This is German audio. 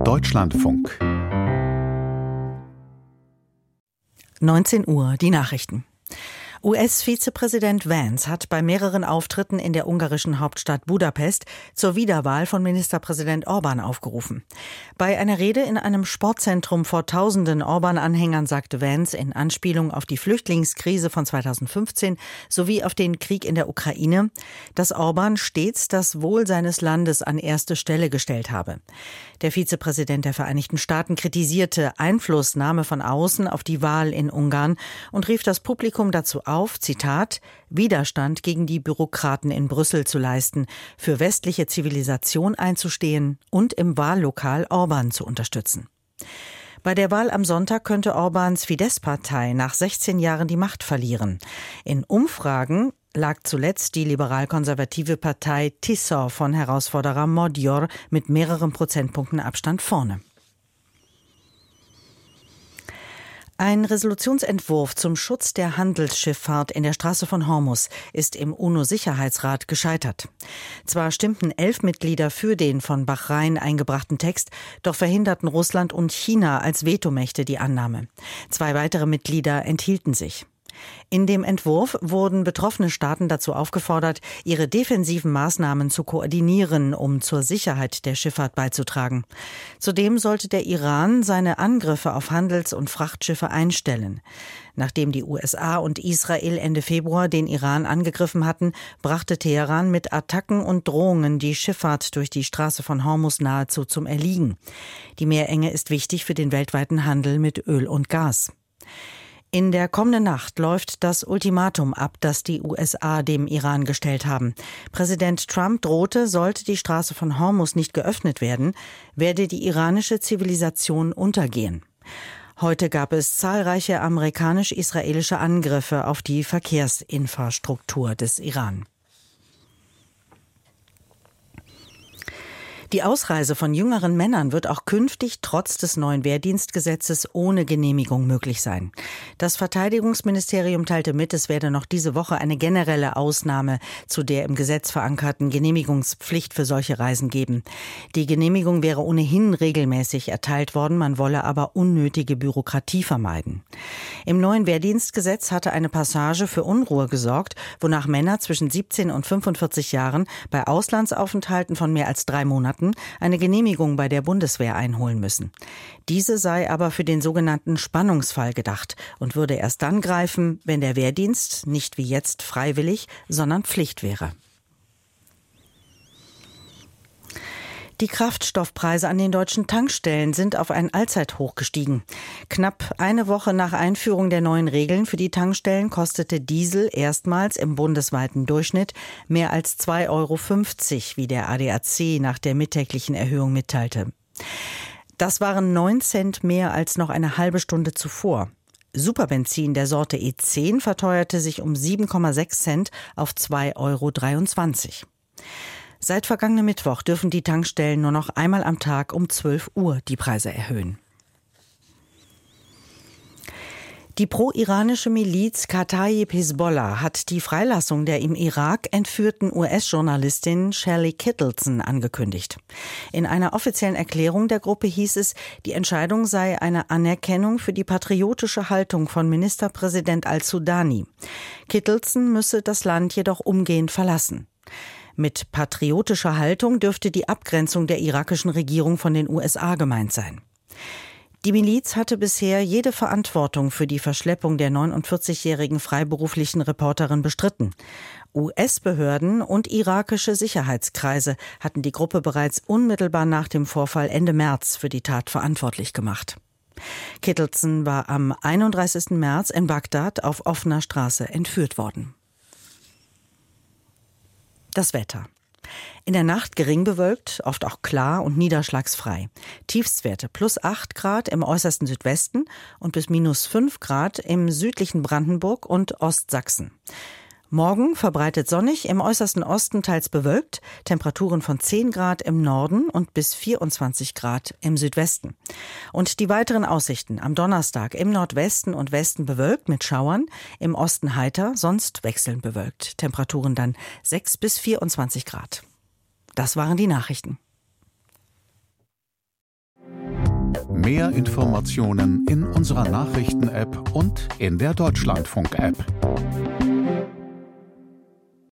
Deutschlandfunk. 19 Uhr, die Nachrichten. US-Vizepräsident Vance hat bei mehreren Auftritten in der ungarischen Hauptstadt Budapest zur Wiederwahl von Ministerpräsident Orbán aufgerufen. Bei einer Rede in einem Sportzentrum vor tausenden Orbán-Anhängern sagte Vance in Anspielung auf die Flüchtlingskrise von 2015 sowie auf den Krieg in der Ukraine, dass Orbán stets das Wohl seines Landes an erste Stelle gestellt habe. Der Vizepräsident der Vereinigten Staaten kritisierte Einflussnahme von außen auf die Wahl in Ungarn und rief das Publikum dazu auf, Zitat, Widerstand gegen die Bürokraten in Brüssel zu leisten, für westliche Zivilisation einzustehen und im Wahllokal Orbán zu unterstützen. Bei der Wahl am Sonntag könnte Orbáns Fidesz-Partei nach 16 Jahren die Macht verlieren. In Umfragen lag zuletzt die liberal-konservative Partei TISZO von Herausforderer Magyar mit mehreren Prozentpunkten Abstand vorne. Ein Resolutionsentwurf zum Schutz der Handelsschifffahrt in der Straße von Hormuz ist im UNO-Sicherheitsrat gescheitert. Zwar stimmten 11 Mitglieder für den von Bahrain eingebrachten Text, doch verhinderten Russland und China als Vetomächte die Annahme. 2 weitere Mitglieder enthielten sich. In dem Entwurf wurden betroffene Staaten dazu aufgefordert, ihre defensiven Maßnahmen zu koordinieren, um zur Sicherheit der Schifffahrt beizutragen. Zudem sollte der Iran seine Angriffe auf Handels- und Frachtschiffe einstellen. Nachdem die USA und Israel Ende Februar den Iran angegriffen hatten, brachte Teheran mit Attacken und Drohungen die Schifffahrt durch die Straße von Hormuz nahezu zum Erliegen. Die Meerenge ist wichtig für den weltweiten Handel mit Öl und Gas. In der kommenden Nacht läuft das Ultimatum ab, das die USA dem Iran gestellt haben. Präsident Trump drohte, sollte die Straße von Hormuz nicht geöffnet werden, werde die iranische Zivilisation untergehen. Heute gab es zahlreiche amerikanisch-israelische Angriffe auf die Verkehrsinfrastruktur des Iran. Die Ausreise von jüngeren Männern wird auch künftig trotz des neuen Wehrdienstgesetzes ohne Genehmigung möglich sein. Das Verteidigungsministerium teilte mit, es werde noch diese Woche eine generelle Ausnahme zu der im Gesetz verankerten Genehmigungspflicht für solche Reisen geben. Die Genehmigung wäre ohnehin regelmäßig erteilt worden, man wolle aber unnötige Bürokratie vermeiden. Im neuen Wehrdienstgesetz hatte eine Passage für Unruhe gesorgt, wonach Männer zwischen 17 und 45 Jahren bei Auslandsaufenthalten von mehr als 3 Monaten eine Genehmigung bei der Bundeswehr einholen müssen. Diese sei aber für den sogenannten Spannungsfall gedacht und würde erst dann greifen, wenn der Wehrdienst nicht wie jetzt freiwillig, sondern Pflicht wäre. Die Kraftstoffpreise an den deutschen Tankstellen sind auf ein Allzeithoch gestiegen. Knapp eine Woche nach Einführung der neuen Regeln für die Tankstellen kostete Diesel erstmals im bundesweiten Durchschnitt mehr als 2,50 €, wie der ADAC nach der mittäglichen Erhöhung mitteilte. Das waren 9 Cent mehr als noch eine halbe Stunde zuvor. Superbenzin der Sorte E10 verteuerte sich um 7,6 Cent auf 2,23 €. Seit vergangenem Mittwoch dürfen die Tankstellen nur noch einmal am Tag um 12 Uhr die Preise erhöhen. Die pro-iranische Miliz Kataib Hisbollah hat die Freilassung der im Irak entführten US-Journalistin Shelley Kittleson angekündigt. In einer offiziellen Erklärung der Gruppe hieß es, die Entscheidung sei eine Anerkennung für die patriotische Haltung von Ministerpräsident al-Sudani. Kittleson müsse das Land jedoch umgehend verlassen. Mit patriotischer Haltung dürfte die Abgrenzung der irakischen Regierung von den USA gemeint sein. Die Miliz hatte bisher jede Verantwortung für die Verschleppung der 49-jährigen freiberuflichen Reporterin bestritten. US-Behörden und irakische Sicherheitskreise hatten die Gruppe bereits unmittelbar nach dem Vorfall Ende März für die Tat verantwortlich gemacht. Kittleson war am 31. März in Bagdad auf offener Straße entführt worden. Das Wetter. In der Nacht gering bewölkt, oft auch klar und niederschlagsfrei. Tiefstwerte +8 Grad im äußersten Südwesten und bis -5 Grad im südlichen Brandenburg und Ostsachsen. Morgen verbreitet sonnig, im äußersten Osten teils bewölkt, Temperaturen von 10 Grad im Norden und bis 24 Grad im Südwesten. Und die weiteren Aussichten: am Donnerstag im Nordwesten und Westen bewölkt mit Schauern, im Osten heiter, sonst wechselnd bewölkt. Temperaturen dann 6 bis 24 Grad. Das waren die Nachrichten. Mehr Informationen in unserer Nachrichten-App und in der Deutschlandfunk-App.